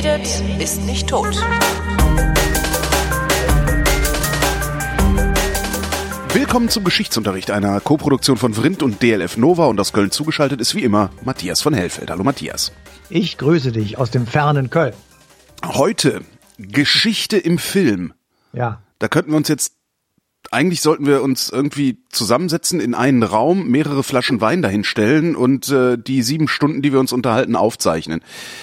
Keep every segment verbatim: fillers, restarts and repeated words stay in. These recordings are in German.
redet, ist nicht tot. Willkommen zum Geschichtsunterricht, einer Koproduktion von Vrindt und D L F Nova, und aus Köln zugeschaltet ist wie immer Matthias von Hellfeld. Hallo Matthias. Ich grüße dich aus dem fernen Köln. Heute Geschichte im Film. Ja. Da könnten wir uns jetzt, eigentlich sollten wir uns irgendwie zusammensetzen in einen Raum, mehrere Flaschen Wein dahinstellen und äh, die sieben Stunden, die wir uns unterhalten, aufzeichnen.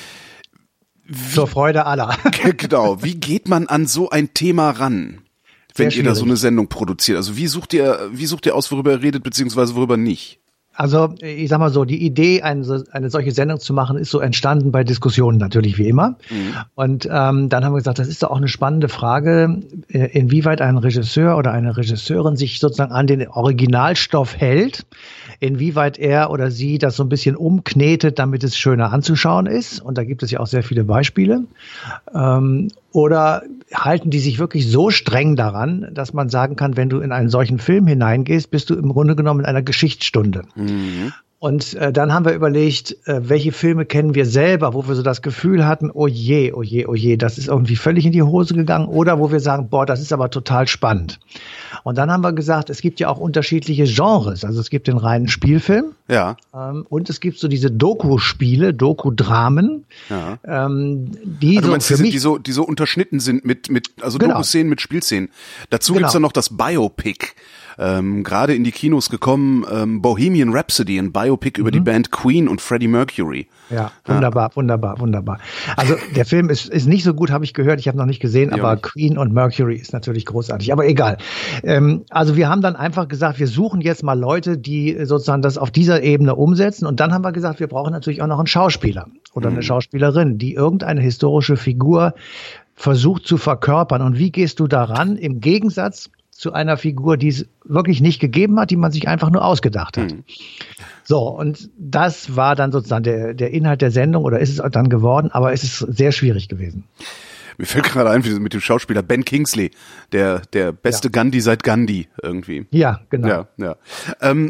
Wie, Zur Freude aller. Genau. Wie geht man an so ein Thema ran, wenn ihr da so eine Sendung produziert? Also wie sucht ihr, wie sucht ihr aus, worüber ihr redet, beziehungsweise worüber nicht? Also ich sag mal so, die Idee, eine, eine solche Sendung zu machen, ist so entstanden bei Diskussionen natürlich wie immer. Mhm. Und ähm, dann haben wir gesagt, das ist doch auch eine spannende Frage, inwieweit ein Regisseur oder eine Regisseurin sich sozusagen an den Originalstoff hält, inwieweit er oder sie das so ein bisschen umknetet, damit es schöner anzuschauen ist. Und da gibt es ja auch sehr viele Beispiele. Ähm, oder halten die sich wirklich so streng daran, dass man sagen kann, wenn du in einen solchen Film hineingehst, bist du im Grunde genommen in einer Geschichtsstunde. Mhm. Und äh, dann haben wir überlegt, äh, welche Filme kennen wir selber, wo wir so das Gefühl hatten, oh je, oh je, oh je, das ist irgendwie völlig in die Hose gegangen, oder wo wir sagen, boah, das ist aber total spannend. Und dann haben wir gesagt, es gibt ja auch unterschiedliche Genres. Also es gibt den reinen Spielfilm. Ja. Ähm, und es gibt so diese Doku-Spiele, Doku-Dramen. Ja. Ähm, die, also so meinst, für die, mich die so, die so unterschnitten sind mit, mit also genau. Doku-Szenen mit Spielszenen. Dazu genau. gibt's dann noch das Biopic. Ähm, gerade in die Kinos gekommen, ähm, Bohemian Rhapsody, ein Biopic mhm. über die Band Queen und Freddie Mercury. Ja, wunderbar, ja. wunderbar, wunderbar. Also der Film ist ist nicht so gut, habe ich gehört, ich habe noch nicht gesehen, ja, aber nicht. Queen und Mercury ist natürlich großartig, aber egal. Ähm, also wir haben dann einfach gesagt, wir suchen jetzt mal Leute, die sozusagen das auf dieser Ebene umsetzen, und dann haben wir gesagt, wir brauchen natürlich auch noch einen Schauspieler oder mhm. eine Schauspielerin, die irgendeine historische Figur versucht zu verkörpern. Und wie gehst du daran im Gegensatz zu einer Figur, die es wirklich nicht gegeben hat, die man sich einfach nur ausgedacht hat. Mhm. So, und das war dann sozusagen der, der Inhalt der Sendung, oder ist es dann geworden, aber es ist sehr schwierig gewesen. Mir fällt gerade ein, mit dem Schauspieler Ben Kingsley, der der beste ja. Gandhi seit Gandhi irgendwie. Ja, genau. Ja, ja. Ähm,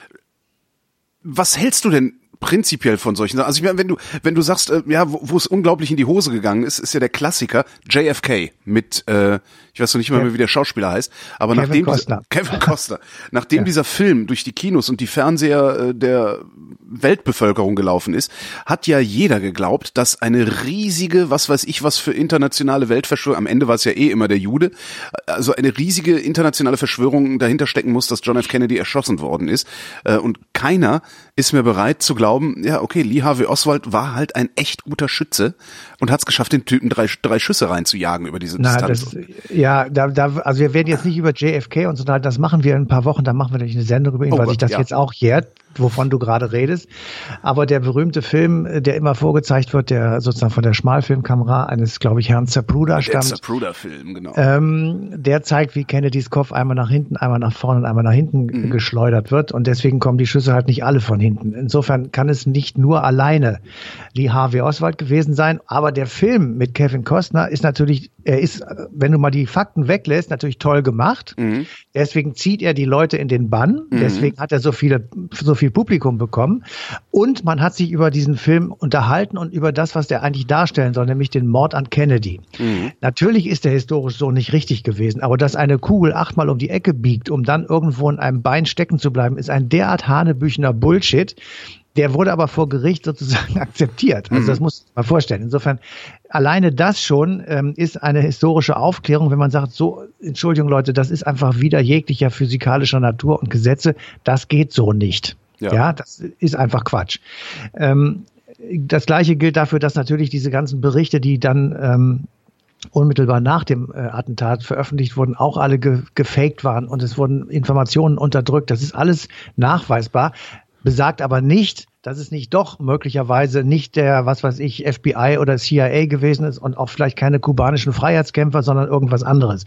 was hältst du denn prinzipiell von solchen Sachen? Also ich meine, wenn du wenn du sagst, äh, ja, wo, wo es unglaublich in die Hose gegangen ist, ist ja der Klassiker J F K mit, äh, ich weiß noch nicht mal mehr, wie der Schauspieler heißt, aber Kevin nachdem Costner. Dieser, Kevin Costner, nachdem ja. dieser Film durch die Kinos und die Fernseher äh, der Weltbevölkerung gelaufen ist, hat ja jeder geglaubt, dass eine riesige, was weiß ich, was für internationale Weltverschwörung, am Ende war es ja eh immer der Jude, also eine riesige internationale Verschwörung dahinter stecken muss, dass John F. Kennedy erschossen worden ist, äh, und keiner ist mehr bereit zu glauben, ja, okay, Lee Harvey Oswald war halt ein echt guter Schütze und hat es geschafft, den Typen drei, drei Schüsse reinzujagen über diese Na, Distanz. Das, ja, da, da, also wir werden jetzt nicht über J F K und so, das machen wir in ein paar Wochen, da machen wir nämlich eine Sendung über ihn, oh, weil sich das ja. jetzt auch jährt, wovon du gerade redest. Aber der berühmte Film, der immer vorgezeigt wird, der sozusagen von der Schmalfilmkamera eines, glaube ich, Herrn Zapruder stammt. Der Zapruder-Film, genau. Ähm, der zeigt, wie Kennedys Kopf einmal nach hinten, einmal nach vorne und einmal nach hinten mhm. geschleudert wird. Und deswegen kommen die Schüsse halt nicht alle von hinten. Insofern kann es nicht nur alleine Lee Harvey Oswald gewesen sein. Aber der Film mit Kevin Costner ist natürlich, er ist, wenn du mal die Fakten weglässt, natürlich toll gemacht. Mhm. Deswegen zieht er die Leute in den Bann. Mhm. Deswegen hat er so viele, so viel Publikum bekommen. Und man hat sich über diesen Film unterhalten und über das, was der eigentlich darstellen soll, nämlich den Mord an Kennedy. Mhm. Natürlich ist der historisch so nicht richtig gewesen, aber dass eine Kugel achtmal um die Ecke biegt, um dann irgendwo in einem Bein stecken zu bleiben, ist ein derart hanebüchener Bullshit. Der wurde aber vor Gericht sozusagen akzeptiert. Also das muss man vorstellen. Insofern, alleine das schon ähm, ist eine historische Aufklärung, wenn man sagt, so, Entschuldigung Leute, das ist einfach wider jeglicher physikalischer Natur und Gesetze. Das geht so nicht. Ja, ja das ist einfach Quatsch. Ähm, das Gleiche gilt dafür, dass natürlich diese ganzen Berichte, die dann ähm, unmittelbar nach dem äh, Attentat veröffentlicht wurden, auch alle ge- gefaked waren und es wurden Informationen unterdrückt. Das ist alles nachweisbar. Besagt aber nicht, dass es nicht doch möglicherweise nicht der, was weiß ich, F B I oder C I A gewesen ist und auch vielleicht keine kubanischen Freiheitskämpfer, sondern irgendwas anderes.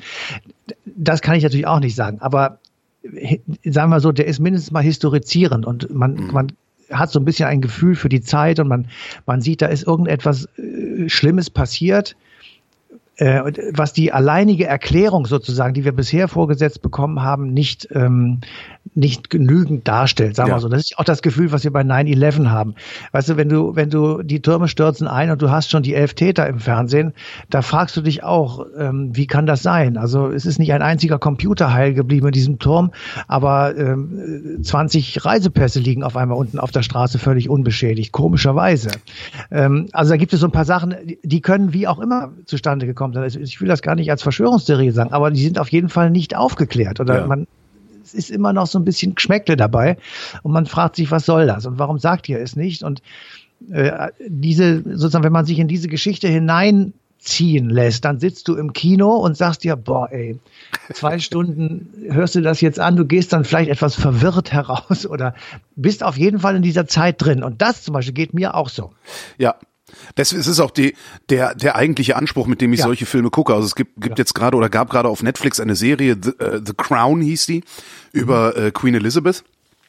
Das kann ich natürlich auch nicht sagen. Aber sagen wir so, der ist mindestens mal historizierend und man, mhm. man hat so ein bisschen ein Gefühl für die Zeit und man, man sieht, da ist irgendetwas äh, Schlimmes passiert. äh, was die alleinige Erklärung sozusagen, die wir bisher vorgesetzt bekommen haben, nicht ähm, nicht genügend darstellt, sagen wir ja. so. Das ist auch das Gefühl, was wir bei nine eleven haben. Weißt du, wenn du wenn du die Türme stürzen ein und du hast schon die elf Täter im Fernsehen, da fragst du dich auch, ähm, wie kann das sein? Also es ist nicht ein einziger Computer heil geblieben in diesem Turm, aber ähm, zwanzig Reisepässe liegen auf einmal unten auf der Straße völlig unbeschädigt, komischerweise. Ähm, also da gibt es so ein paar Sachen, die können wie auch immer zustande gekommen sein. Ich will das gar nicht als Verschwörungstheorie sagen, aber die sind auf jeden Fall nicht aufgeklärt oder ja. man es ist immer noch so ein bisschen Geschmäckle dabei und man fragt sich, was soll das und warum sagt ihr es nicht? Und äh, diese, sozusagen, wenn man sich in diese Geschichte hineinziehen lässt, dann sitzt du im Kino und sagst dir, boah, ey, zwei Stunden hörst du das jetzt an, du gehst dann vielleicht etwas verwirrt heraus oder bist auf jeden Fall in dieser Zeit drin. Und das zum Beispiel geht mir auch so. Ja. Das ist auch die, der, der eigentliche Anspruch, mit dem ich ja. solche Filme gucke. Also es gibt, gibt ja. jetzt gerade oder gab gerade auf Netflix eine Serie, The, uh, The Crown hieß die, über äh, Queen Elizabeth.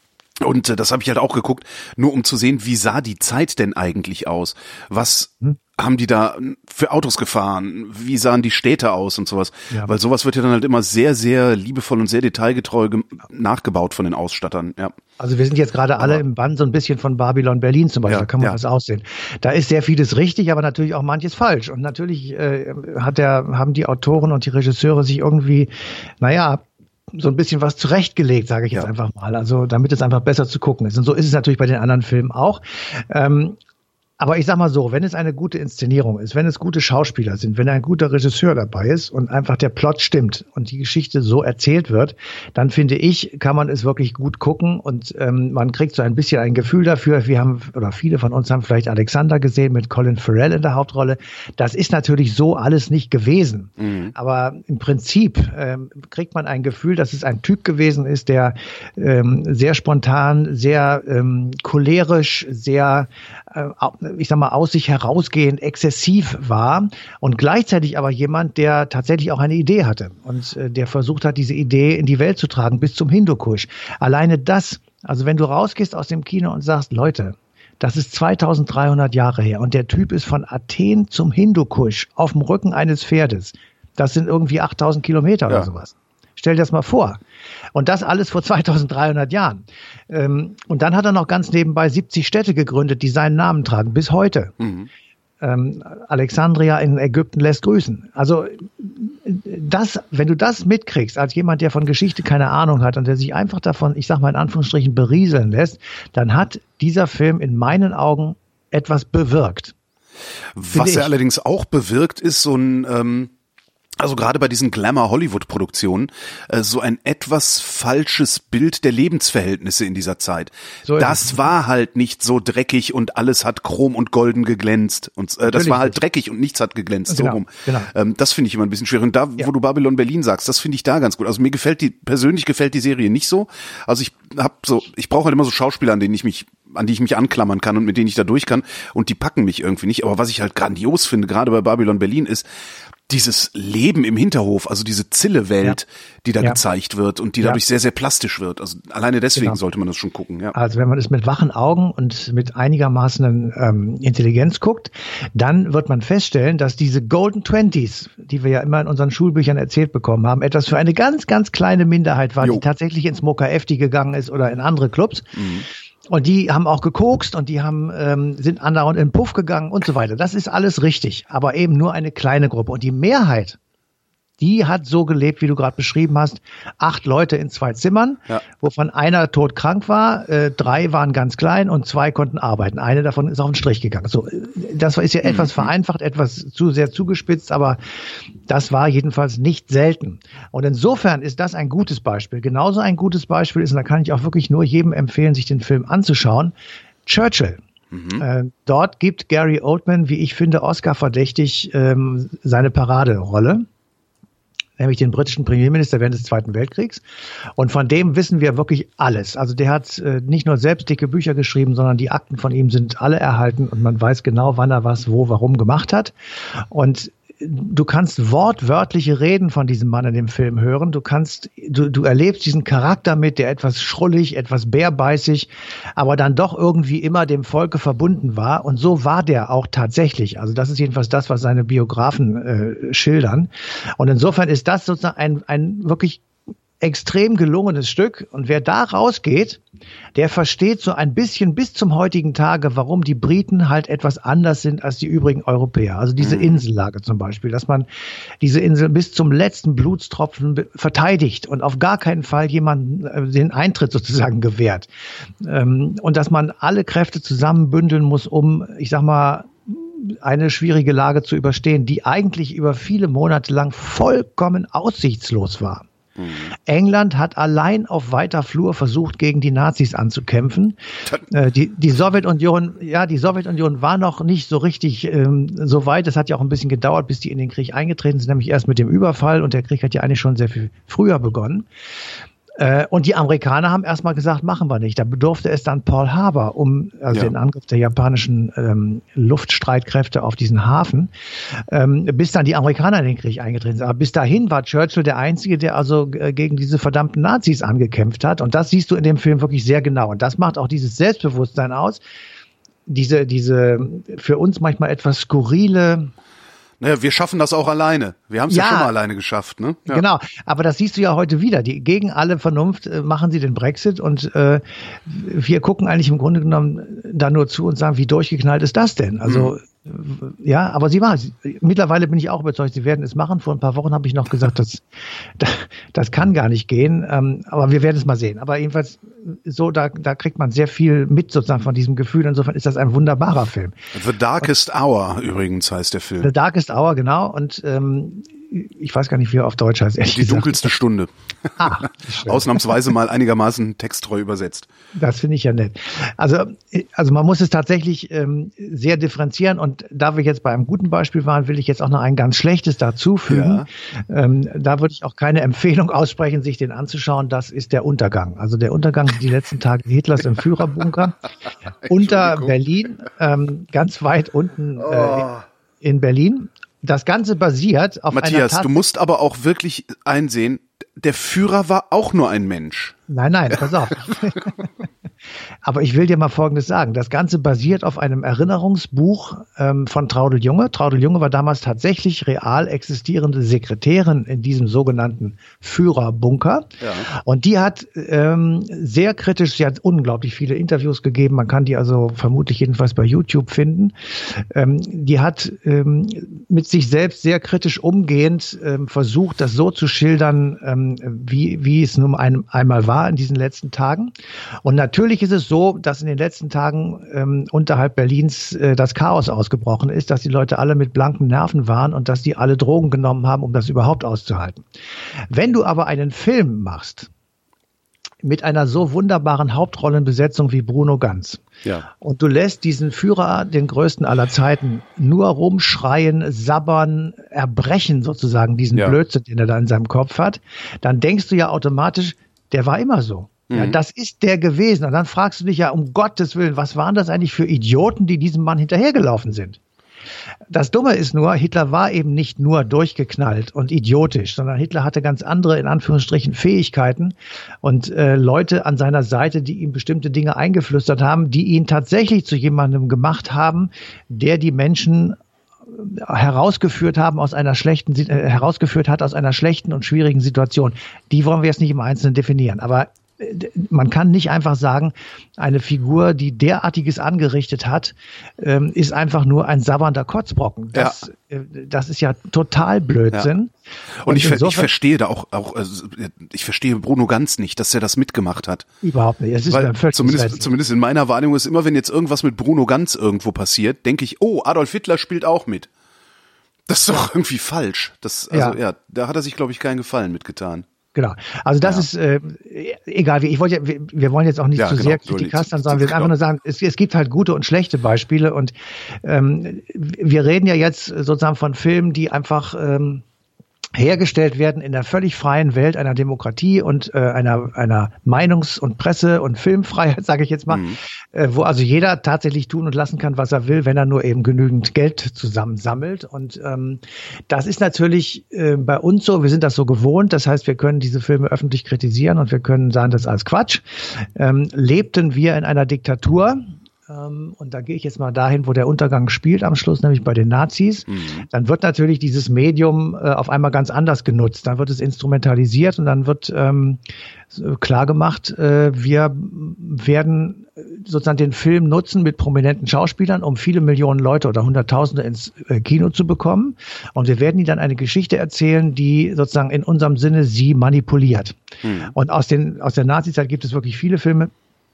Und äh, das habe ich halt auch geguckt, nur um zu sehen, wie sah die Zeit denn eigentlich aus? Was hm. haben die da für Autos gefahren? Wie sahen die Städte aus und sowas? Ja. Weil sowas wird ja dann halt immer sehr, sehr liebevoll und sehr detailgetreu ge- nachgebaut von den Ausstattern. Ja. Also wir sind jetzt gerade alle im Bann so ein bisschen von Babylon Berlin zum Beispiel, ja, da kann man ja. das aussehen. Da ist sehr vieles richtig, aber natürlich auch manches falsch. Und natürlich äh, hat der, haben die Autoren und die Regisseure sich irgendwie, naja, so ein bisschen was zurechtgelegt, sage ich jetzt ja. einfach mal. Also damit es einfach besser zu gucken ist. Und so ist es natürlich bei den anderen Filmen auch. Ähm, Aber ich sag mal so, wenn es eine gute Inszenierung ist, wenn es gute Schauspieler sind, wenn ein guter Regisseur dabei ist und einfach der Plot stimmt und die Geschichte so erzählt wird, dann finde ich, kann man es wirklich gut gucken und ähm, man kriegt so ein bisschen ein Gefühl dafür. Wir haben, oder viele von uns haben vielleicht Alexander gesehen mit Colin Farrell in der Hauptrolle. Das ist natürlich so alles nicht gewesen. Mhm. Aber im Prinzip ähm, kriegt man ein Gefühl, dass es ein Typ gewesen ist, der ähm, sehr spontan, sehr ähm, cholerisch, sehr äh, ich sag mal, aus sich herausgehend exzessiv war und gleichzeitig aber jemand, der tatsächlich auch eine Idee hatte und äh, der versucht hat, diese Idee in die Welt zu tragen, bis zum Hindukusch. Alleine das, also wenn du rausgehst aus dem Kino und sagst, Leute, das ist zweitausenddreihundert Jahre her und der Typ ist von Athen zum Hindukusch auf dem Rücken eines Pferdes. Das sind irgendwie achttausend Kilometer ja. oder sowas. Stell dir das mal vor. Und das alles vor zweitausenddreihundert Jahren. Und dann hat er noch ganz nebenbei siebzig Städte gegründet, die seinen Namen tragen, bis heute. Mhm. Ähm, Alexandria in Ägypten lässt grüßen. Also das, wenn du das mitkriegst, als jemand, der von Geschichte keine Ahnung hat und der sich einfach davon, ich sag mal in Anführungsstrichen, berieseln lässt, dann hat dieser Film in meinen Augen etwas bewirkt. Was er allerdings auch bewirkt, ist so ein... Ähm Also gerade bei diesen Glamour-Hollywood-Produktionen äh, so ein etwas falsches Bild der Lebensverhältnisse in dieser Zeit. So das war halt nicht so dreckig und alles hat chrom und golden geglänzt. Und äh, das war halt dreckig und nichts hat geglänzt. Genau, so rum. Genau. Ähm, das finde ich immer ein bisschen schwierig. Und da, ja. wo du Babylon Berlin sagst, das finde ich da ganz gut. Also mir gefällt die, persönlich gefällt die Serie nicht so. Also ich hab so, ich brauche halt immer so Schauspieler, an denen ich mich an die ich mich anklammern kann und mit denen ich da durch kann. Und die packen mich irgendwie nicht. Aber was ich halt grandios finde, gerade bei Babylon Berlin, ist dieses Leben im Hinterhof, also diese Zille-Welt, ja. die da ja. gezeigt wird und die dadurch ja. sehr, sehr plastisch wird. Also alleine deswegen genau. sollte man das schon gucken. Ja. Also wenn man es mit wachen Augen und mit einigermaßen ähm, Intelligenz guckt, dann wird man feststellen, dass diese Golden Twenties, die wir ja immer in unseren Schulbüchern erzählt bekommen haben, etwas für eine ganz, ganz kleine Minderheit war, jo. die tatsächlich ins Mocha Efti gegangen ist oder in andere Clubs. Mhm. Und die haben auch gekokst und die haben ähm, sind andauernd in den Puff gegangen und so weiter. Das ist alles richtig, aber eben nur eine kleine Gruppe. Und die Mehrheit, die hat so gelebt, wie du gerade beschrieben hast. Acht Leute in zwei Zimmern, ja. wovon einer todkrank war, äh, drei waren ganz klein und zwei konnten arbeiten. Eine davon ist auf den Strich gegangen. So, das ist ja mhm. etwas vereinfacht, etwas zu sehr zugespitzt, aber das war jedenfalls nicht selten. Und insofern ist das ein gutes Beispiel. Genauso ein gutes Beispiel ist, und da kann ich auch wirklich nur jedem empfehlen, sich den Film anzuschauen, Churchill. Mhm. Äh, dort gibt Gary Oldman, wie ich finde, Oscar verdächtig ähm, seine Paraderolle, nämlich den britischen Premierminister während des Zweiten Weltkriegs. Und von dem wissen wir wirklich alles. Also der hat äh, nicht nur selbst dicke Bücher geschrieben, sondern die Akten von ihm sind alle erhalten und man weiß genau, wann er was, wo, warum gemacht hat. Und du kannst wortwörtliche Reden von diesem Mann in dem Film hören. Du kannst, du, du erlebst diesen Charakter mit, der etwas schrullig, etwas bärbeißig, aber dann doch irgendwie immer dem Volke verbunden war. Und so war der auch tatsächlich. Also das ist jedenfalls das, was seine Biografen äh, schildern. Und insofern ist das sozusagen ein, ein wirklich extrem gelungenes Stück. Und wer da rausgeht, der versteht so ein bisschen bis zum heutigen Tage, warum die Briten halt etwas anders sind als die übrigen Europäer. Also diese Insellage zum Beispiel, dass man diese Insel bis zum letzten Blutstropfen verteidigt und auf gar keinen Fall jemanden den Eintritt sozusagen gewährt. Und dass man alle Kräfte zusammenbündeln muss, um, ich sag mal, eine schwierige Lage zu überstehen, die eigentlich über viele Monate lang vollkommen aussichtslos war. Mhm. England hat allein auf weiter Flur versucht, gegen die Nazis anzukämpfen. Äh, die, die Sowjetunion, ja, die Sowjetunion war noch nicht so richtig ähm, so weit. Es hat ja auch ein bisschen gedauert, bis die in den Krieg eingetreten sind, nämlich erst mit dem Überfall. Und der Krieg hat ja eigentlich schon sehr viel früher begonnen. Äh, und die Amerikaner haben erstmal gesagt, machen wir nicht. Da bedurfte es dann Pearl Harbor, um also ja. den Angriff der japanischen ähm, Luftstreitkräfte auf diesen Hafen, ähm, bis dann die Amerikaner in den Krieg eingetreten sind. Aber bis dahin war Churchill der Einzige, der also äh, gegen diese verdammten Nazis angekämpft hat. Und das siehst du in dem Film wirklich sehr genau. Und das macht auch dieses Selbstbewusstsein aus. Diese, diese für uns manchmal etwas skurrile... Naja, wir schaffen das auch alleine. Wir haben es ja. ja schon mal alleine geschafft, ne? Ja. Genau, aber das siehst du ja heute wieder. Die, gegen alle Vernunft äh, machen sie den Brexit und äh, wir gucken eigentlich im Grunde genommen da nur zu und sagen, wie durchgeknallt ist das denn? Also mhm. ja, aber sie war. Mittlerweile bin ich auch überzeugt, sie werden es machen. Vor ein paar Wochen habe ich noch gesagt, das, das, das kann gar nicht gehen. Ähm, aber wir werden es mal sehen. Aber jedenfalls so, da, da kriegt man sehr viel mit sozusagen von diesem Gefühl. Insofern ist das ein wunderbarer Film. The Darkest Hour übrigens heißt der Film. The Darkest Hour, genau. Und ähm, ich weiß gar nicht, wie er auf Deutsch heißt. Die gesagt. dunkelste Stunde. Ah, ausnahmsweise mal einigermaßen texttreu übersetzt. Das finde ich ja nett. Also, also man muss es tatsächlich ähm, sehr differenzieren. Und da wir jetzt bei einem guten Beispiel waren, will ich jetzt auch noch ein ganz schlechtes dazufügen. Ja. Ähm, da würde ich auch keine Empfehlung aussprechen, sich den anzuschauen. Das ist der Untergang. Also der Untergang, die letzten Tage Hitlers im Führerbunker unter Berlin, ähm, ganz weit unten äh, oh. in Berlin. Das Ganze basiert auf Matthias, einer Matthias, du musst aber auch wirklich einsehen, der Führer war auch nur ein Mensch. Nein, nein, pass auf. Aber ich will dir mal Folgendes sagen. Das Ganze basiert auf einem Erinnerungsbuch ähm, von Traudl Junge. Traudl Junge war damals tatsächlich real existierende Sekretärin in diesem sogenannten Führerbunker. Ja. Und die hat ähm, sehr kritisch, sie hat unglaublich viele Interviews gegeben. Man kann die also vermutlich jedenfalls bei YouTube finden. Ähm, die hat ähm, mit sich selbst sehr kritisch umgehend ähm, versucht, das so zu schildern, ähm, wie, wie es nun einem, einmal war in diesen letzten Tagen. Und natürlich ist es so, dass in den letzten Tagen ähm, unterhalb Berlins äh, das Chaos ausgebrochen ist, dass die Leute alle mit blanken Nerven waren und dass die alle Drogen genommen haben, um das überhaupt auszuhalten. Wenn du aber einen Film machst mit einer so wunderbaren Hauptrollenbesetzung wie Bruno Ganz, ja. und du lässt diesen Führer, den größten aller Zeiten, nur rumschreien, sabbern, erbrechen sozusagen, diesen ja. Blödsinn, den er da in seinem Kopf hat, dann denkst du ja automatisch, der war immer so. Ja, das ist der gewesen. Und dann fragst du dich ja, um Gottes Willen, was waren das eigentlich für Idioten, die diesem Mann hinterhergelaufen sind? Das Dumme ist nur, Hitler war eben nicht nur durchgeknallt und idiotisch, sondern Hitler hatte ganz andere, in Anführungsstrichen, Fähigkeiten und äh, Leute an seiner Seite, die ihm bestimmte Dinge eingeflüstert haben, die ihn tatsächlich zu jemandem gemacht haben, der die Menschen herausgeführt haben aus einer schlechten, äh, herausgeführt hat aus einer schlechten und schwierigen Situation. Die wollen wir jetzt nicht im Einzelnen definieren, aber man kann nicht einfach sagen, eine Figur, die derartiges angerichtet hat, ähm, ist einfach nur ein sabbernder Kotzbrocken. Das, ja. äh, das ist ja total Blödsinn. Ja. Und, und ich, ich verstehe da auch, auch also ich verstehe Bruno Ganz nicht, dass er das mitgemacht hat. Überhaupt nicht. Es ist Weil zumindest, zumindest in meiner Wahrnehmung ist immer, wenn jetzt irgendwas mit Bruno Ganz irgendwo passiert, denke ich, oh, Adolf Hitler spielt auch mit. Das ist doch irgendwie falsch. Das, also ja, ja da hat er sich, glaube ich, keinen Gefallen mitgetan. Genau. Also das ja. ist äh, egal. Ich wollte, wir, wir wollen jetzt auch nicht ja, zu genau. sehr kritikastern, sondern wir genau. einfach nur sagen, es, es gibt halt gute und schlechte Beispiele und ähm, wir reden ja jetzt sozusagen von Filmen, die einfach ähm, hergestellt werden in der völlig freien Welt einer Demokratie und äh, einer einer Meinungs- und Presse- und Filmfreiheit, sage ich jetzt mal, mhm. äh, wo also jeder tatsächlich tun und lassen kann, was er will, wenn er nur eben genügend Geld zusammensammelt. Und ähm, das ist natürlich äh, bei uns so, wir sind das so gewohnt, das heißt, wir können diese Filme öffentlich kritisieren und wir können sagen, das ist alles Quatsch. Ähm, lebten wir in einer Diktatur, und da gehe ich jetzt mal dahin, wo der Untergang spielt am Schluss, nämlich bei den Nazis. Mhm. Dann wird natürlich dieses Medium äh, auf einmal ganz anders genutzt. Dann wird es instrumentalisiert und dann wird ähm, klar gemacht, äh, wir werden sozusagen den Film nutzen mit prominenten Schauspielern, um viele Millionen Leute oder Hunderttausende ins äh, Kino zu bekommen. Und wir werden ihnen dann eine Geschichte erzählen, die sozusagen in unserem Sinne sie manipuliert. Mhm. Und aus den aus der Nazizeit gibt es wirklich viele Filme,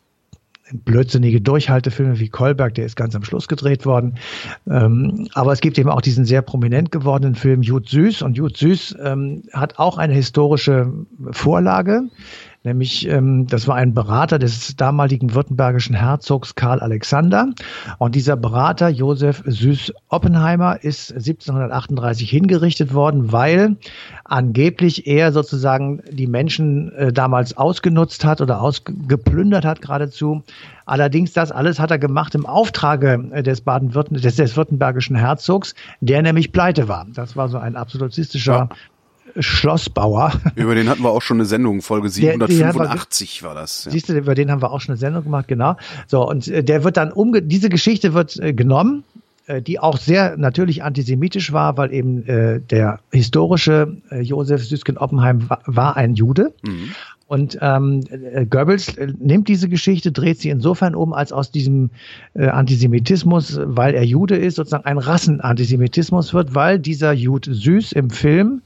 blödsinnige Durchhaltefilme wie Kolberg, der ist ganz am Schluss gedreht worden. Ähm, aber es gibt eben auch diesen sehr prominent gewordenen Film Jud Süß. Und Jud Süß ähm, hat auch eine historische Vorlage. Nämlich, ähm, das war ein Berater des damaligen württembergischen Herzogs Karl Alexander. Und dieser Berater, Josef Süß Oppenheimer, ist siebzehnhundertachtunddreißig hingerichtet worden, weil angeblich er sozusagen die Menschen äh, damals ausgenutzt hat oder ausgeplündert hat geradezu. Allerdings das alles hat er gemacht im Auftrage des Baden-Württem- des, des württembergischen Herzogs, der nämlich pleite war. Das war so ein absolutistischer ja. Schlossbauer. Über den hatten wir auch schon eine Sendung, Folge siebenhundertfünfundachtzig war das. Ja. Siehst du, über den haben wir auch schon eine Sendung gemacht, genau. So, und äh, der wird dann umge, diese Geschichte wird äh, genommen, äh, die auch sehr natürlich antisemitisch war, weil eben äh, der historische äh, Josef Süßkind Oppenheim war, war ein Jude. Mhm. Und ähm, Goebbels nimmt diese Geschichte, dreht sie insofern um, als aus diesem äh, Antisemitismus, weil er Jude ist, sozusagen ein Rassenantisemitismus wird, weil dieser Jude Süß im Film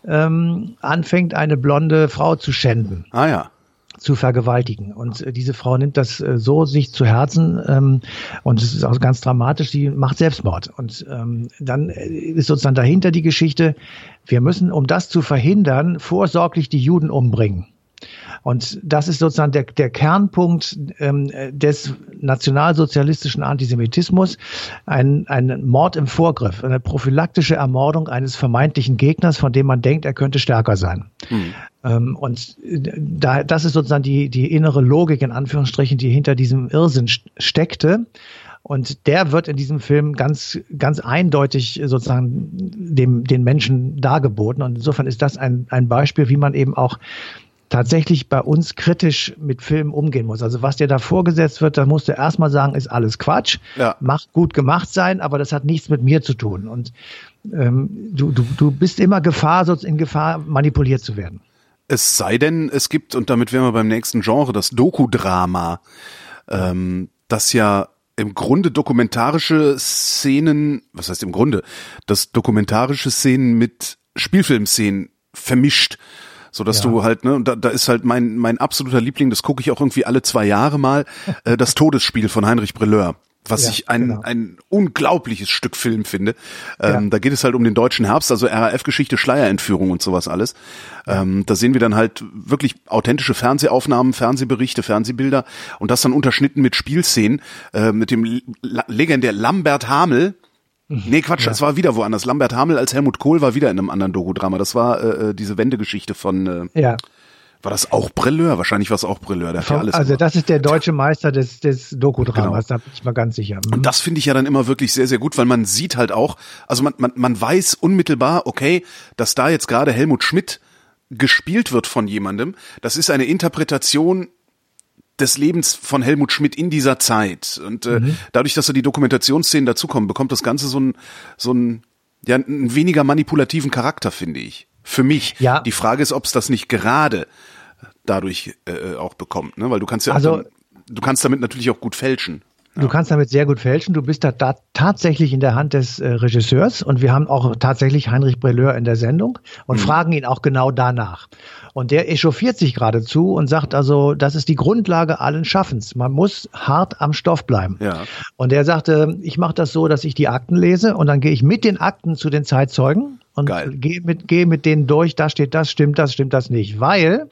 ähm, anfängt, eine blonde Frau zu schänden. Ah ja. Zu vergewaltigen. Und äh, diese Frau nimmt das äh, so sich zu Herzen ähm, und es ist auch ganz dramatisch, die macht Selbstmord. Und ähm, dann ist sozusagen dahinter die Geschichte, wir müssen, um das zu verhindern, vorsorglich die Juden umbringen. Und das ist sozusagen der, der Kernpunkt ähm, des nationalsozialistischen Antisemitismus, ein, ein Mord im Vorgriff, eine prophylaktische Ermordung eines vermeintlichen Gegners, von dem man denkt, er könnte stärker sein. Mhm. Ähm, und da, das ist sozusagen die, die innere Logik, in Anführungsstrichen, die hinter diesem Irrsinn steckte. Und der wird in diesem Film ganz, ganz eindeutig sozusagen dem, den Menschen dargeboten. Und insofern ist das ein, ein Beispiel, wie man eben auch tatsächlich bei uns kritisch mit Filmen umgehen muss. Also was dir da vorgesetzt wird, da musst du erstmal sagen, ist alles Quatsch, ja. Macht gut gemacht sein, aber das hat nichts mit mir zu tun. Und ähm, du, du, du bist immer Gefahr, sonst in Gefahr, manipuliert zu werden. Es sei denn, es gibt, und damit wären wir beim nächsten Genre, das Dokudrama, ähm, das ja im Grunde dokumentarische Szenen, was heißt im Grunde, das dokumentarische Szenen mit Spielfilmszenen vermischt. So dass ja. du halt, ne, und da, da ist halt mein mein absoluter Liebling, das gucke ich auch irgendwie alle zwei Jahre mal, äh, das Todesspiel von Heinrich Brelleur, was ja, ich ein genau. ein unglaubliches Stück Film finde. Ähm, ja. Da geht es halt um den deutschen Herbst, also R A F-Geschichte, Schleierentführung und sowas alles. Ja. Ähm, da sehen wir dann halt wirklich authentische Fernsehaufnahmen, Fernsehberichte, Fernsehbilder und das dann unterschnitten mit Spielszenen, äh, mit dem legendär Lambert Hamel. Nee, Quatsch, ja. Das war wieder woanders. Lambert Hamel als Helmut Kohl war wieder in einem anderen Dokudrama. Das war äh, diese Wendegeschichte von, äh, ja. War das auch Brelleur? Wahrscheinlich war es auch Brelleur. Der hat ja alles also gemacht. Das ist der deutsche Meister des, des Dokudramas, genau. Da bin ich mal ganz sicher. Mhm. Und das finde ich ja dann immer wirklich sehr, sehr gut, weil man sieht halt auch, also man, man, man weiß unmittelbar, okay, dass da jetzt gerade Helmut Schmidt gespielt wird von jemandem. Das ist eine Interpretation des Lebens von Helmut Schmidt in dieser Zeit. Und äh, mhm. dadurch, dass da die Dokumentationsszenen dazukommen, bekommt das Ganze so ein, so ein, ja, einen weniger manipulativen Charakter, finde ich. Für mich. Ja. Die Frage ist, ob es das nicht gerade dadurch äh, auch bekommt, ne? Weil du kannst ja, also, auch dann, du kannst damit natürlich auch gut fälschen. Du ja. kannst damit sehr gut fälschen. Du bist da, da tatsächlich in der Hand des äh, Regisseurs und wir haben auch tatsächlich Heinrich Brelleur in der Sendung und mhm. fragen ihn auch genau danach. Und der echauffiert sich geradezu und sagt also, das ist die Grundlage allen Schaffens. Man muss hart am Stoff bleiben. Ja. Und er sagte, ich mache das so, dass ich die Akten lese und dann gehe ich mit den Akten zu den Zeitzeugen und gehe mit, gehe mit denen durch, da steht das, stimmt das, stimmt das nicht. Weil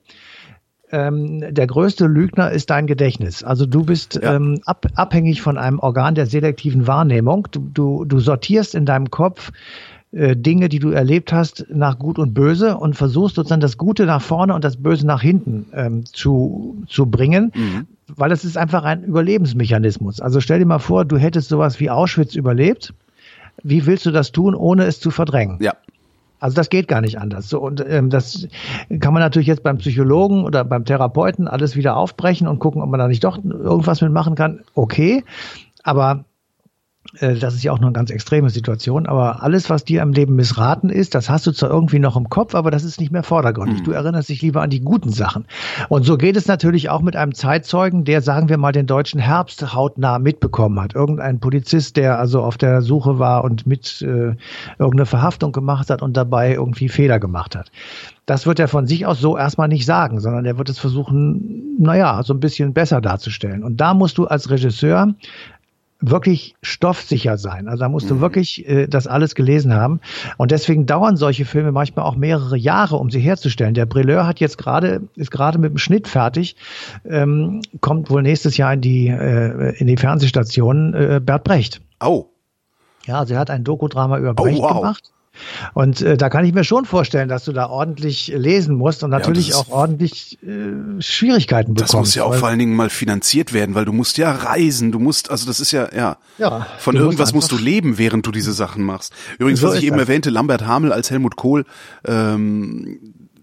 ähm, der größte Lügner ist dein Gedächtnis. Also du bist ja. ähm, ab, abhängig von einem Organ der selektiven Wahrnehmung. Du, du, du sortierst in deinem Kopf äh, Dinge, die du erlebt hast, nach Gut und Böse und versuchst sozusagen das Gute nach vorne und das Böse nach hinten ähm, zu, zu bringen. Mhm. Weil es ist einfach ein Überlebensmechanismus. Also stell dir mal vor, du hättest sowas wie Auschwitz überlebt. Wie willst du das tun, ohne es zu verdrängen? Ja. Also das geht gar nicht anders. So, und ähm, das kann man natürlich jetzt beim Psychologen oder beim Therapeuten alles wieder aufbrechen und gucken, ob man da nicht doch irgendwas mitmachen kann. Okay, aber äh, das ist ja auch nur eine ganz extreme Situation. Aber alles, was dir im Leben missraten ist, das hast du zwar irgendwie noch im Kopf, aber das ist nicht mehr vordergründig. Mhm. Du erinnerst dich lieber an die guten Sachen. Und so geht es natürlich auch mit einem Zeitzeugen, der, sagen wir mal, den deutschen Herbst hautnah mitbekommen hat. Irgendein Polizist, der also auf der Suche war und mit äh, irgendeine Verhaftung gemacht hat und dabei irgendwie Fehler gemacht hat. Das wird er von sich aus so erstmal nicht sagen, sondern er wird es versuchen, naja, so ein bisschen besser darzustellen. Und da musst du als Regisseur wirklich stoffsicher sein. Also da musst du wirklich äh, das alles gelesen haben. Und deswegen dauern solche Filme manchmal auch mehrere Jahre, um sie herzustellen. Der Brilleur hat jetzt gerade, ist gerade mit dem Schnitt fertig, ähm, kommt wohl nächstes Jahr in die, äh, in die Fernsehstation äh, Bert Brecht. Oh. Ja, also er hat ein Dokudrama über Brecht oh, wow. gemacht. Und äh, da kann ich mir schon vorstellen, dass du da ordentlich lesen musst und natürlich ja, auch ordentlich äh, Schwierigkeiten bekommst. Das muss ja auch vor allen Dingen mal finanziert werden, weil du musst ja reisen, du musst, also das ist ja, ja, ja von irgendwas musst, musst du leben, während du diese Sachen machst. Übrigens, so was ich eben das. erwähnte, Lambert Hamel als Helmut Kohl, ähm,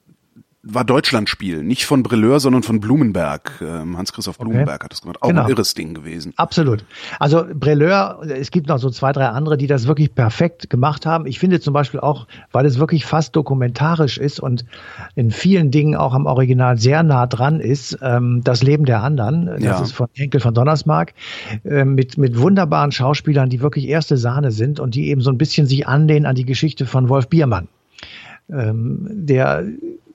war Deutschlandspiel, nicht von Brilleur, sondern von Blumenberg. Ähm, Hans-Christoph Blumenberg okay. hat das gemacht. Auch genau. ein irres Ding gewesen. Absolut. Also Brilleur, es gibt noch so zwei, drei andere, die das wirklich perfekt gemacht haben. Ich finde zum Beispiel auch, weil es wirklich fast dokumentarisch ist und in vielen Dingen auch am Original sehr nah dran ist, ähm, das Leben der anderen. Das ja. ist von Henkel von Donnersmarck, äh, mit, mit wunderbaren Schauspielern, die wirklich erste Sahne sind und die eben so ein bisschen sich anlehnen an die Geschichte von Wolf Biermann. Ähm, der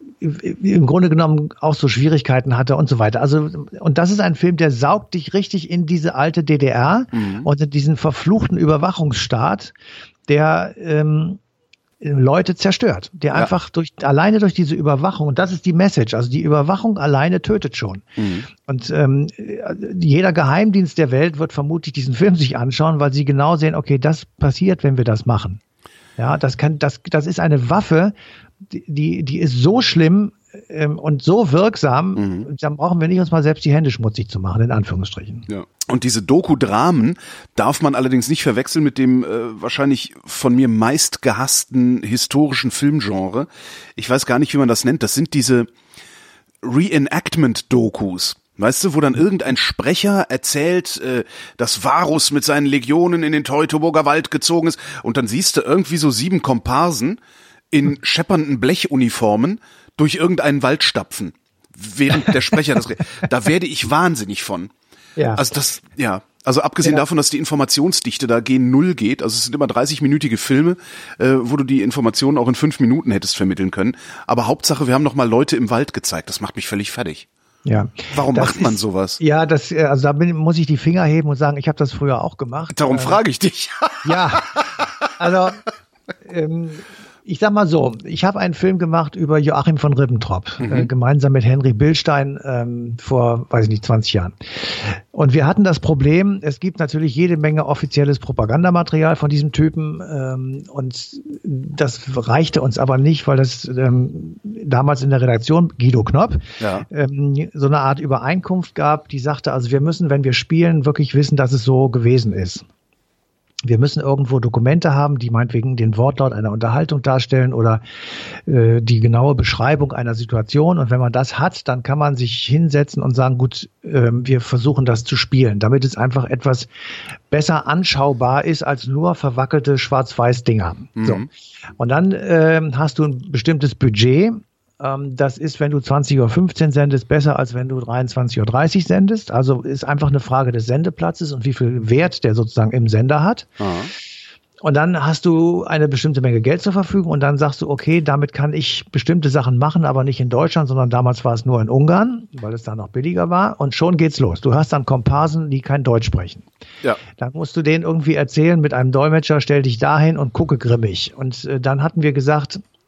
im Grunde genommen auch so Schwierigkeiten hatte und so weiter. Also, und das ist ein Film, der saugt dich richtig in diese alte D D R mhm. und in diesen verfluchten Überwachungsstaat, der ähm, Leute zerstört, der ja. einfach durch, alleine durch diese Überwachung, und das ist die Message, also die Überwachung alleine tötet schon. Mhm. Und ähm, jeder Geheimdienst der Welt wird vermutlich diesen Film sich anschauen, weil sie genau sehen, okay, das passiert, wenn wir das machen. Ja, das kann, das, das ist eine Waffe, die, die ist so schlimm ähm, und so wirksam, mhm. dann brauchen wir nicht uns mal selbst die Hände schmutzig zu machen, in Anführungsstrichen. Ja. Und diese Doku-Dramen darf man allerdings nicht verwechseln mit dem äh, wahrscheinlich von mir meist gehassten historischen Filmgenre. Ich weiß gar nicht, wie man das nennt. Das sind diese Reenactment-Dokus. Weißt du, wo dann irgendein Sprecher erzählt, äh, dass Varus mit seinen Legionen in den Teutoburger Wald gezogen ist, und dann siehst du irgendwie so sieben Komparsen in scheppernden Blechuniformen durch irgendeinen Wald stapfen, während der Sprecher das redet. Da werde ich wahnsinnig von. Ja. Also das, ja, also abgesehen ja. davon, dass die Informationsdichte da gen Null geht, also es sind immer dreißig-minütige Filme, äh, wo du die Informationen auch in fünf Minuten hättest vermitteln können, aber Hauptsache, wir haben noch mal Leute im Wald gezeigt, das macht mich völlig fertig. Ja. Warum macht man ist, sowas? Ja, das, also da bin, muss ich die Finger heben und sagen, ich habe das früher auch gemacht. Darum äh, frage ich dich. Ja, also ähm, ich sag mal so, ich habe einen Film gemacht über Joachim von Ribbentrop, mhm. äh, gemeinsam mit Henry Billstein ähm, vor, weiß ich nicht, zwanzig Jahren. Und wir hatten das Problem, es gibt natürlich jede Menge offizielles Propagandamaterial von diesem Typen ähm, und das reichte uns aber nicht, weil das ähm, damals in der Redaktion, Guido Knopp, ja. ähm, so eine Art Übereinkunft gab, die sagte, also wir müssen, wenn wir spielen, wirklich wissen, dass es so gewesen ist. Wir müssen irgendwo Dokumente haben, die meinetwegen den Wortlaut einer Unterhaltung darstellen oder äh, die genaue Beschreibung einer Situation. Und wenn man das hat, dann kann man sich hinsetzen und sagen, gut, äh, wir versuchen das zu spielen, damit es einfach etwas besser anschaubar ist als nur verwackelte Schwarz-Weiß-Dinger. Mhm. So. Und dann äh, hast du ein bestimmtes Budget. Das ist, wenn du zwanzig Uhr fünfzehn sendest, besser als wenn du dreiundzwanzig Uhr dreißig sendest. Also ist einfach eine Frage des Sendeplatzes und wie viel Wert der sozusagen im Sender hat. Aha. Und dann hast du eine bestimmte Menge Geld zur Verfügung und dann sagst du, okay, damit kann ich bestimmte Sachen machen, aber nicht in Deutschland, sondern damals war es nur in Ungarn, weil es da noch billiger war. Und schon geht's los. Du hast dann Komparsen, die kein Deutsch sprechen. Ja. Dann musst du denen irgendwie erzählen mit einem Dolmetscher, stell dich dahin und gucke grimmig. Und äh, dann hatten wir gesagt,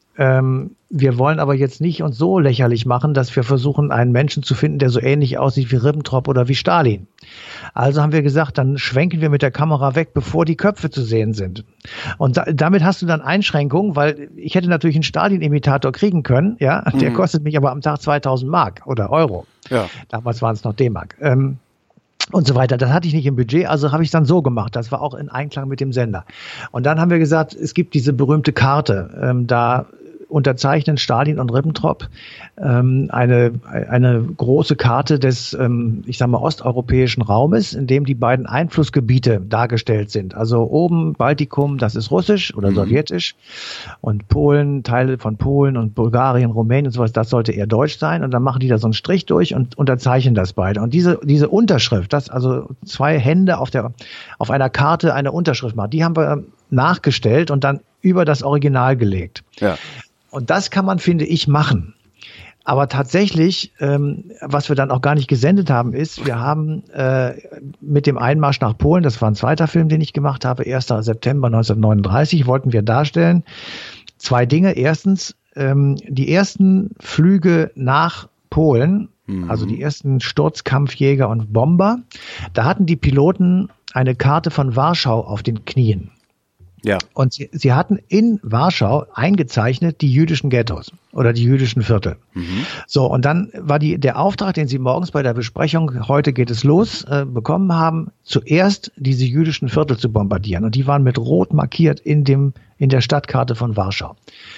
ähm, wir wollen aber jetzt nicht uns so lächerlich machen, dass wir versuchen, einen Menschen zu finden, der so ähnlich aussieht wie Ribbentrop oder wie Stalin. Also haben wir gesagt, dann schwenken wir mit der Kamera weg, bevor die Köpfe zu sehen sind. Und da, damit hast du dann Einschränkungen, weil ich hätte natürlich einen Stalin-Imitator kriegen können, ja, der mhm. kostet mich aber am Tag zweitausend Mark oder Euro. Ja. Damals waren es noch D-Mark. Ähm, und so weiter. Das hatte ich nicht im Budget, also habe ich dann so gemacht. Das war auch in Einklang mit dem Sender. Und dann haben wir gesagt, es gibt diese berühmte Karte, ähm, da unterzeichnen Stalin und Ribbentrop ähm, eine eine große Karte des, ähm, ich sag mal, osteuropäischen Raumes, in dem die beiden Einflussgebiete dargestellt sind. Also oben Baltikum, das ist russisch oder mhm. sowjetisch, und Polen, Teile von Polen und Bulgarien, Rumänien und sowas, das sollte eher deutsch sein. Und dann machen die da so einen Strich durch und unterzeichnen das beide. Und diese diese Unterschrift, das also zwei Hände auf der auf einer Karte eine Unterschrift machen, die haben wir nachgestellt und dann über das Original gelegt. Ja. Und das kann man, finde ich, machen. Aber tatsächlich, ähm, was wir dann auch gar nicht gesendet haben, ist, wir haben äh, mit dem Einmarsch nach Polen, das war ein zweiter Film, den ich gemacht habe, erster September neunzehnhundertneununddreißig, wollten wir darstellen zwei Dinge. Erstens, ähm, die ersten Flüge nach Polen, mhm. also die ersten Sturzkampfjäger und Bomber, da hatten die Piloten eine Karte von Warschau auf den Knien. Ja. Und sie, sie hatten in Warschau eingezeichnet die jüdischen Ghettos oder die jüdischen Viertel. Mhm. So, und dann war die, der Auftrag, den sie morgens bei der Besprechung, heute geht es los, äh, bekommen haben, zuerst diese jüdischen Viertel zu bombardieren. Und die waren mit Rot markiert in dem, in der Stadtkarte von Warschau.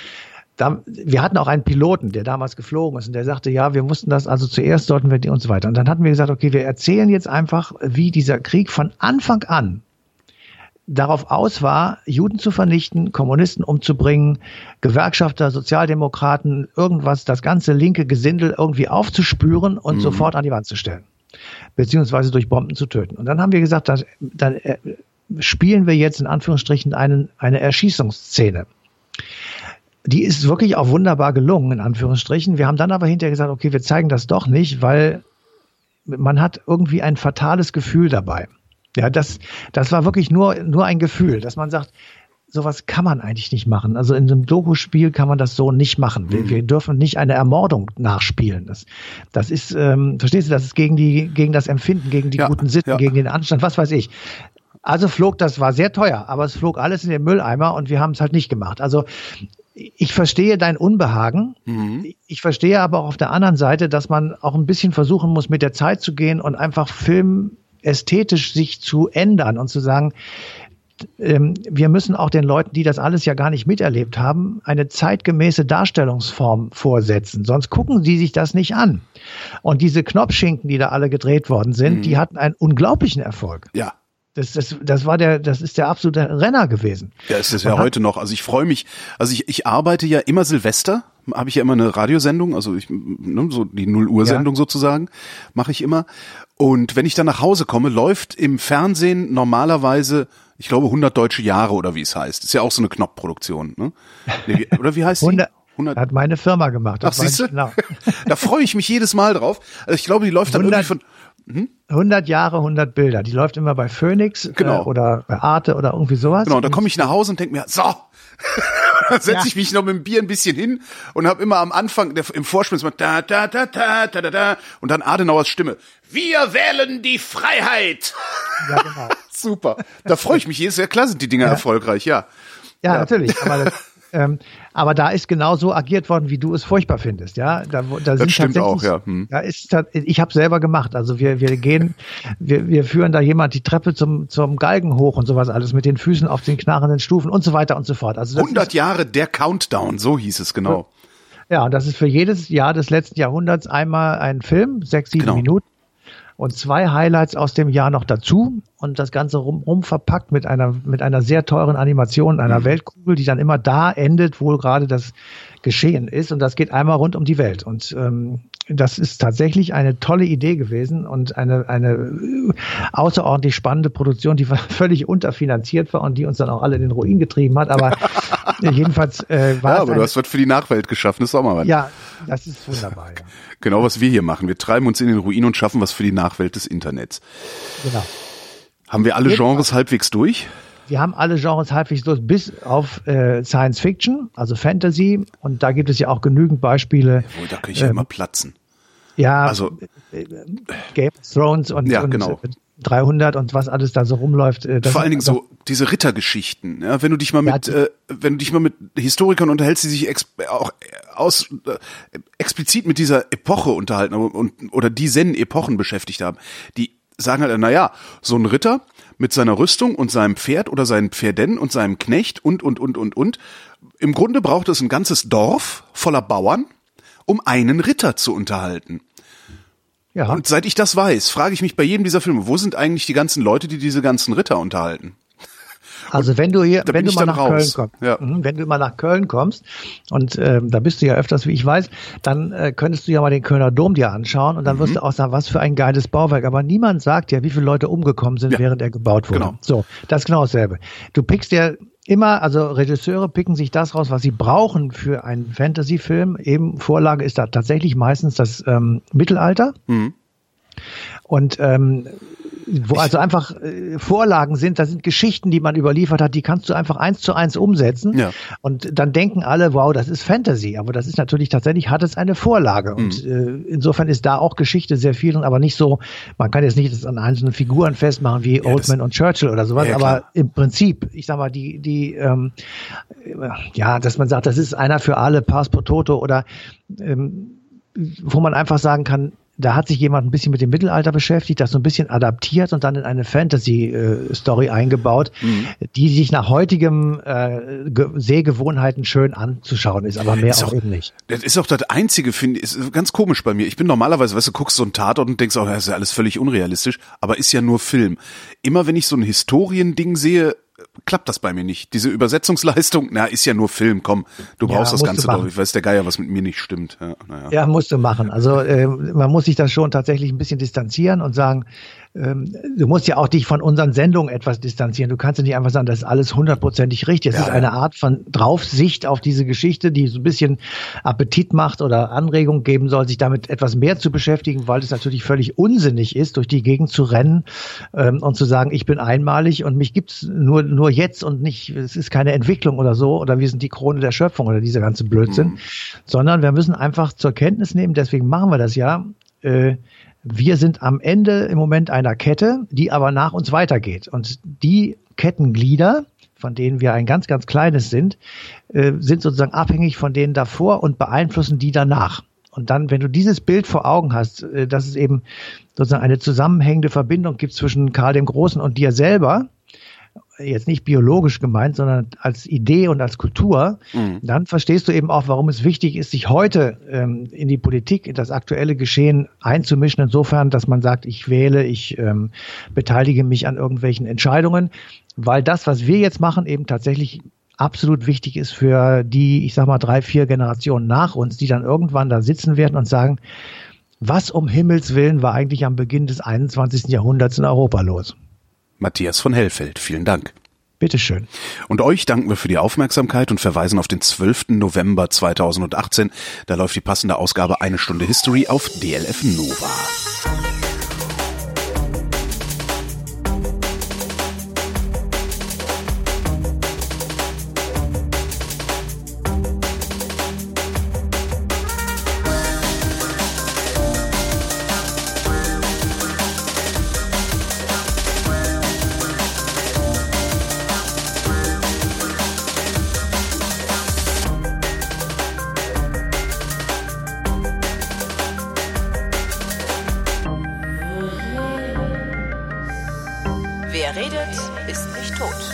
Da, wir hatten auch einen Piloten, der damals geflogen ist, und der sagte, ja, wir mussten das, also zuerst sollten wir die und so weiter. Und dann hatten wir gesagt, okay, wir erzählen jetzt einfach, wie dieser Krieg von Anfang an darauf aus war, Juden zu vernichten, Kommunisten umzubringen, Gewerkschafter, Sozialdemokraten, irgendwas, das ganze linke Gesindel irgendwie aufzuspüren und mhm. sofort an die Wand zu stellen, beziehungsweise durch Bomben zu töten. Und dann haben wir gesagt, dann, dann äh, spielen wir jetzt in Anführungsstrichen einen, eine Erschießungsszene. Die ist wirklich auch wunderbar gelungen, in Anführungsstrichen. Wir haben dann aber hinterher gesagt, okay, wir zeigen das doch nicht, weil man hat irgendwie ein fatales Gefühl dabei. Ja, das, das war wirklich nur, nur ein Gefühl, dass man sagt, sowas kann man eigentlich nicht machen. Also in einem Doku-Spiel kann man das so nicht machen. Wir, wir dürfen nicht eine Ermordung nachspielen. Das, das ist, ähm, verstehst du, das ist gegen die, gegen das Empfinden, gegen die ja, guten Sitten, ja. gegen den Anstand, was weiß ich. Also flog, das war sehr teuer, aber es flog alles in den Mülleimer und wir haben es halt nicht gemacht. Also ich verstehe dein Unbehagen. Mhm. Ich verstehe aber auch auf der anderen Seite, dass man auch ein bisschen versuchen muss, mit der Zeit zu gehen und einfach Film ästhetisch sich zu ändern und zu sagen, ähm, wir müssen auch den Leuten, die das alles ja gar nicht miterlebt haben, eine zeitgemäße Darstellungsform vorsetzen. Sonst gucken sie sich das nicht an. Und diese Knopfschinken, die da alle gedreht worden sind, mhm. die hatten einen unglaublichen Erfolg. Ja. Das, das, das war der, das ist der absolute Renner gewesen. Ja, ist es ja heute noch. Also ich freue mich, also ich, ich arbeite ja immer Silvester, habe ich ja immer eine Radiosendung, also ich, ne, so die Null-Uhr-Sendung ja. sozusagen, mache ich immer. Und wenn ich dann nach Hause komme, läuft im Fernsehen normalerweise, ich glaube, hundert deutsche Jahre oder wie es heißt. Ist ja auch so eine Knopfproduktion, ne? Nee, wie, oder wie heißt die? hundert Hat meine Firma gemacht. Das Ach, siehst du? Genau. Da freue ich mich jedes Mal drauf. Also ich glaube, die läuft dann hundert, irgendwie von hm? hundert Jahre, hundert Bilder. Die läuft immer bei Phoenix genau. äh, oder bei Arte oder irgendwie sowas. Genau, da komme ich nach Hause und denke mir, so, dann setze ja. ich mich noch mit dem Bier ein bisschen hin und habe immer am Anfang der, im Vorspiel so da da da da da da und dann Adenauers Stimme. Wir wählen die Freiheit. Ja, genau. Super. Da freue ich mich jedes Jahr. Klar sind die Dinger ja. erfolgreich, ja. Ja, ja. natürlich. Aber, das, ähm, aber da ist genau so agiert worden, wie du es furchtbar findest. Ja, da, da das sind stimmt auch, ja. Hm. Da ist, ich habe selber gemacht. Also wir wir gehen, wir wir führen da jemand die Treppe zum zum Galgen hoch und sowas alles mit den Füßen auf den knarrenden Stufen und so weiter und so fort. Also hundert ist, Jahre der Countdown, so hieß es genau. Ja, und das ist für jedes Jahr des letzten Jahrhunderts einmal ein Film, sechs, sieben genau. Minuten. Und zwei Highlights aus dem Jahr noch dazu und das Ganze rum, rum verpackt mit einer mit einer sehr teuren Animation, einer mhm. Weltkugel, die dann immer da endet, wo gerade das geschehen ist. Und das geht einmal rund um die Welt. Und ähm, das ist tatsächlich eine tolle Idee gewesen und eine eine außerordentlich spannende Produktion, die völlig unterfinanziert war und die uns dann auch alle in den Ruin getrieben hat. Aber jedenfalls äh, war ja, es aber eine, du hast was für die Nachwelt geschaffen, das ist auch mal was. Ja, das ist wunderbar. Ja. Genau, was wir hier machen. Wir treiben uns in den Ruin und schaffen was für die Nachwelt des Internets. Genau. Haben wir alle Genres halbwegs durch? Wir haben alle Genres halbwegs durch, bis auf äh, Science Fiction, also Fantasy. Und da gibt es ja auch genügend Beispiele. Jawohl, da kann ich ja ähm, immer platzen. Ja, also, Game of Thrones und, ja, und genau. dreihundert und was alles da so rumläuft. Vor allen Dingen so diese Rittergeschichten. Ja, wenn du dich mal mit, ja, äh, wenn du dich mal mit Historikern unterhältst, die sich ex auch aus äh, explizit mit dieser Epoche unterhalten und oder diesen Epochen beschäftigt haben, die sagen halt, na ja, so ein Ritter mit seiner Rüstung und seinem Pferd oder seinen Pferden und seinem Knecht und und und und und. Im Grunde braucht es ein ganzes Dorf voller Bauern, um einen Ritter zu unterhalten. Ja. Und seit ich das weiß, frage ich mich bei jedem dieser Filme, wo sind eigentlich die ganzen Leute, die diese ganzen Ritter unterhalten? Also wenn du hier, wenn du mal nach raus. Köln kommst, ja. wenn du mal nach Köln kommst und ähm, da bist du ja öfters, wie ich weiß, dann äh, könntest du ja mal den Kölner Dom dir anschauen und dann mhm. wirst du auch sagen, was für ein geiles Bauwerk. Aber niemand sagt ja, wie viele Leute umgekommen sind, ja. während er gebaut wurde. Genau. So, das ist genau dasselbe. Du pickst dir immer, also Regisseure picken sich das raus, was sie brauchen für einen Fantasy-Film. Eben Vorlage ist da tatsächlich meistens das ähm, Mittelalter. Mhm. Und ähm, wo also einfach äh, Vorlagen sind, das sind Geschichten, die man überliefert hat, die kannst du einfach eins zu eins umsetzen. Ja. Und dann denken alle, wow, das ist Fantasy. Aber das ist natürlich tatsächlich, hat es eine Vorlage. Mhm. Und äh, insofern ist da auch Geschichte sehr viel, aber nicht so, man kann jetzt nicht das an einzelnen Figuren festmachen wie ja, Oldman und Churchill oder sowas, ja, aber im Prinzip, ich sag mal, die, die, ähm, ja, dass man sagt, das ist einer für alle, Pars pro Toto oder ähm, wo man einfach sagen kann, da hat sich jemand ein bisschen mit dem Mittelalter beschäftigt, das so ein bisschen adaptiert und dann in eine Fantasy-Story äh, eingebaut, mhm. die sich nach heutigem äh, Ge Sehgewohnheiten schön anzuschauen ist, aber mehr ist auch, auch eben nicht. Das ist auch das Einzige, finde ich, ist ganz komisch bei mir. Ich bin normalerweise, weißt du, guckst so einen Tatort und denkst, oh, das ist ja alles völlig unrealistisch, aber ist ja nur Film. Immer wenn ich so ein Historiending sehe, klappt das bei mir nicht. Diese Übersetzungsleistung, na, ist ja nur Film, komm, du brauchst ja, das Ganze doch. Ich weiß der Geier, was mit mir nicht stimmt. Ja, naja. ja musst du machen. Also äh, man muss sich das schon tatsächlich ein bisschen distanzieren und sagen, ähm, du musst ja auch dich von unseren Sendungen etwas distanzieren. Du kannst ja nicht einfach sagen, das ist alles hundertprozentig richtig. Es ja, ist eine Art von Draufsicht auf diese Geschichte, die so ein bisschen Appetit macht oder Anregung geben soll, sich damit etwas mehr zu beschäftigen, weil es natürlich völlig unsinnig ist, durch die Gegend zu rennen ähm, und zu sagen, ich bin einmalig und mich gibt's nur nur jetzt und nicht, es ist keine Entwicklung oder so, oder wir sind die Krone der Schöpfung oder dieser ganze Blödsinn, mhm. sondern wir müssen einfach zur Kenntnis nehmen, deswegen machen wir das ja, äh, wir sind am Ende im Moment einer Kette, die aber nach uns weitergeht. Und die Kettenglieder, von denen wir ein ganz, ganz kleines sind, äh, sind sozusagen abhängig von denen davor und beeinflussen die danach. Und dann, wenn du dieses Bild vor Augen hast, äh, dass es eben sozusagen eine zusammenhängende Verbindung gibt zwischen Karl dem Großen und dir selber, jetzt nicht biologisch gemeint, sondern als Idee und als Kultur, mhm. dann verstehst du eben auch, warum es wichtig ist, sich heute ähm, in die Politik, in das aktuelle Geschehen einzumischen, insofern, dass man sagt, ich wähle, ich ähm, beteilige mich an irgendwelchen Entscheidungen, weil das, was wir jetzt machen, eben tatsächlich absolut wichtig ist für die, ich sag mal, drei, vier Generationen nach uns, die dann irgendwann da sitzen werden und sagen, was um Himmels Willen war eigentlich am Beginn des einundzwanzigsten Jahrhunderts in Europa los? Matthias von Hellfeld, vielen Dank. Bitteschön. Und euch danken wir für die Aufmerksamkeit und verweisen auf den zwölften November zweitausendachtzehn. Da läuft die passende Ausgabe Eine Stunde History auf D L F Nova. Wer redet, ist nicht tot.